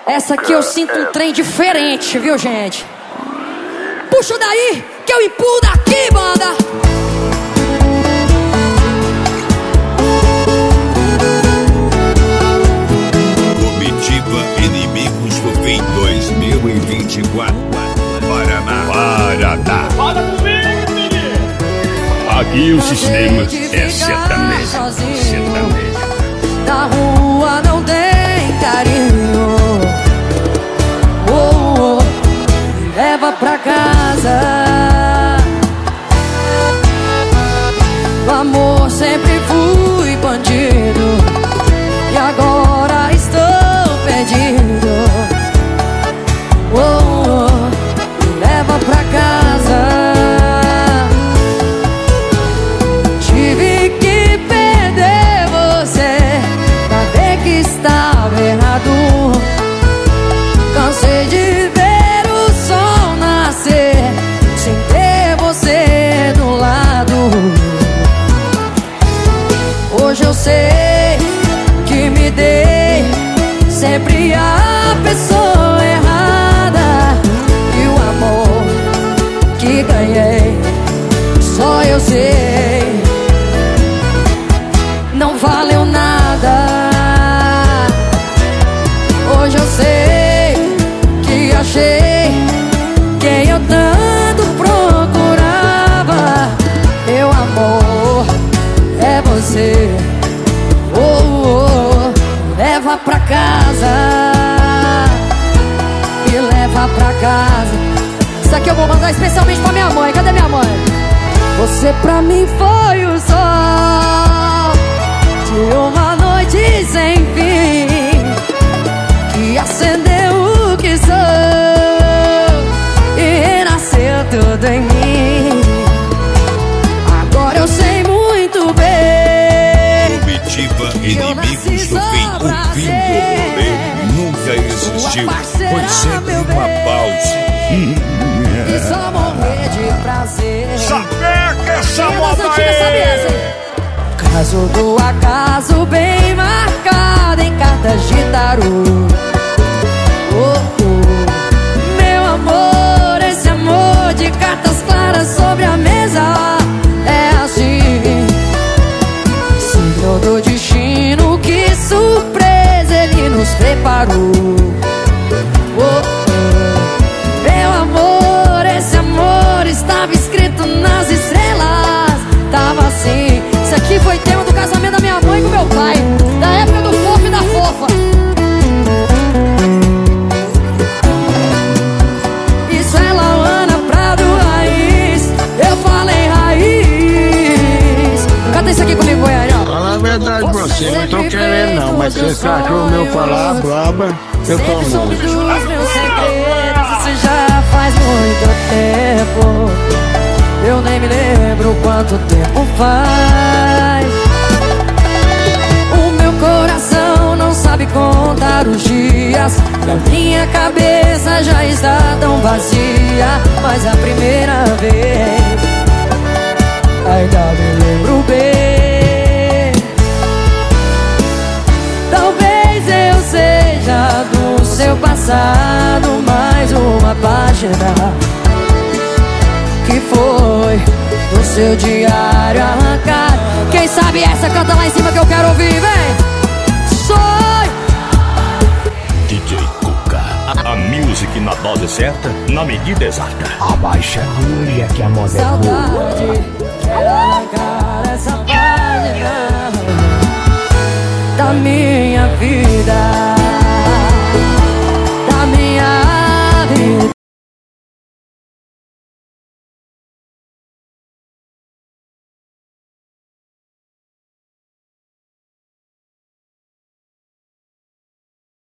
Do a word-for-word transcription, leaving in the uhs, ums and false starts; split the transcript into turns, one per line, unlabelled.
Essa aqui eu sinto um trem diferente, viu, gente? Puxa daí, que eu empurro daqui, banda!
Comitiva Inimigos do Fim dois mil e vinte e quatro. Paraná. Paraná.
Fala comigo, menino!
Aqui o sistema é sertanejo. Sertanejo.
Na rua não tem carinho. Oh, oh, me leva pra casa. No amor sempre fui bandido e agora estou perdido. Oh, oh, me leva pra casa. Tive que perder você pra ver que estava errado. Cansei de ver o sol nascer sem ter você do lado. Hoje eu sei que me dei sempre a pessoa errada, e o amor que ganhei só eu sei não valeu nada. Hoje eu sei que achei quem eu tanto procurava. Meu amor é você. Oh, oh, oh. Leva pra casa, me leva pra casa. Isso aqui eu vou mandar especialmente pra minha mãe. Cadê minha mãe? Você pra mim foi o sol de uma noite sem fim, que acendeu o que sou e renasceu tudo em mim. Agora eu sei muito bem.
Comitiva Inimigos do Fim. O fim do rolê nunca existiu. Foi sempre uma pausa.
E só morrer de prazer.
Saber que essa moda
sabe essa, hein? Caso do acaso bem marcado em cartas de tarô. Oh, oh. Meu amor, esse amor de cartas claras sobre a mesa é assim. Signo do destino, que surpresa ele nos preparou. Oh, oh. Meu amor, esse amor estava escrito nas estrelas. Tava assim. Isso aqui foi tema do casamento da minha mãe com meu pai, da época do fofo e da fofa. Isso é Lauana Prado Raiz. Eu falei raiz. Canta isso aqui comigo, Goiânia.
Fala a verdade pra você, não tô querendo não, mas se esse cachorro meu falar braba, eu tô
Sempre soube dos
não.
meus segredos, isso já faz muito tempo. Eu nem me lembro quanto tempo faz. O meu coração não sabe contar os dias, e a minha cabeça já está tão vazia. Mas a primeira vez ainda me lembro bem. Talvez eu seja do seu passado mais uma página que foi do seu diário arrancado. Quem sabe essa canta lá em cima que eu quero ouvir, vem! Sonho!
D J Cuca. A, a music na dose certa, na medida exata.
Abaixa a agulha que a moda é boa.